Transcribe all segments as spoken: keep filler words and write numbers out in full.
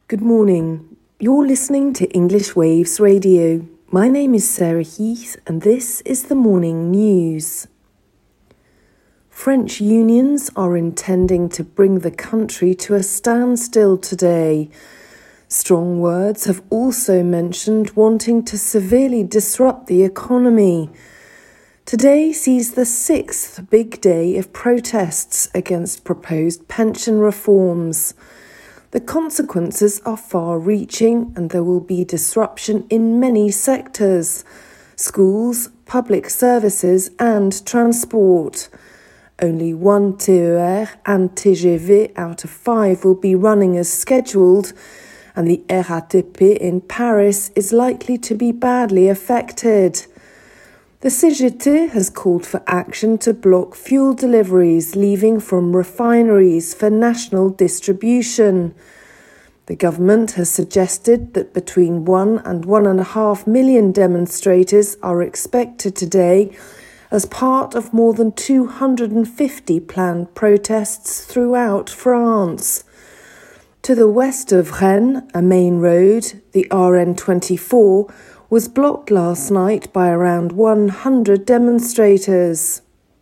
Good morning. You're listening to English Waves Radio. My name is Sarah Heath and this is the morning news. French unions are intending to bring the country to a standstill today. Strong words have also mentioned wanting to severely disrupt the economy. Today sees the sixth big day of protests against proposed pension reforms. The consequences are far-reaching and there will be disruption in many sectors: schools, public services and transport. Only one T E R and T G V out of five will be running as scheduled, and the R A T P in Paris is likely to be badly affected. The C G T has called for action to block fuel deliveries leaving from refineries for national distribution. The government has suggested that between one and one and a half million demonstrators are expected today as part of more than two hundred fifty planned protests throughout France. To the west of Rennes, a main road, the R N twenty-four, was blocked last night by around one hundred demonstrators.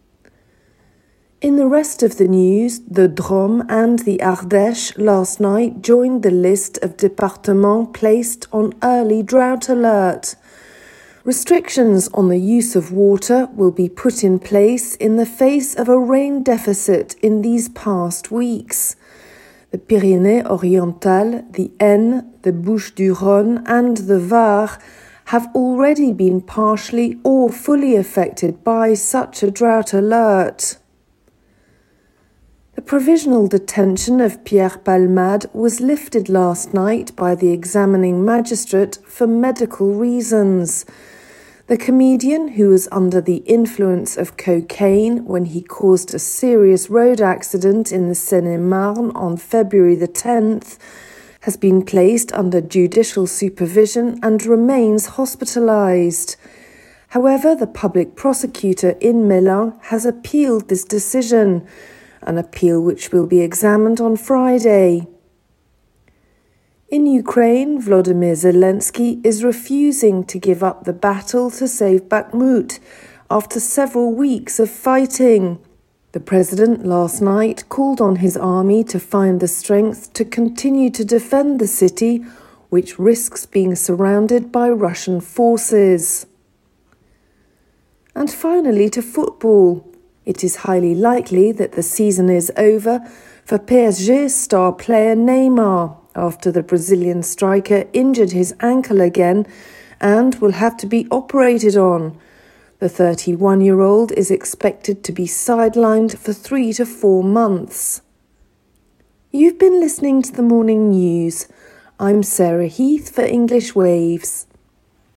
In the rest of the news, the Drôme and the Ardèche last night joined the list of départements placed on early drought alert. Restrictions on the use of water will be put in place in the face of a rain deficit in these past weeks. The Pyrénées-Orientales, the Aisne, the Bouches-du-Rhône and the Var have already been partially or fully affected by such a drought alert. The provisional detention of Pierre Palmade was lifted last night by the examining magistrate for medical reasons. The comedian, who was under the influence of cocaine when he caused a serious road accident in the Seine-et-Marne on February the tenth, has been placed under judicial supervision and remains hospitalized. However, the public prosecutor in Melun has appealed this decision, an appeal which will be examined on Friday. In Ukraine, Volodymyr Zelensky is refusing to give up the battle to save Bakhmut after several weeks of fighting. The president last night called on his army to find the strength to continue to defend the city, which risks being surrounded by Russian forces. And finally to football. It is highly likely that the season is over for P S G star player Neymar after the Brazilian striker injured his ankle again and will have to be operated on. The thirty-one-year-old is expected to be sidelined for three to four months. You've been listening to the morning news. I'm Sarah Heath for English Waves.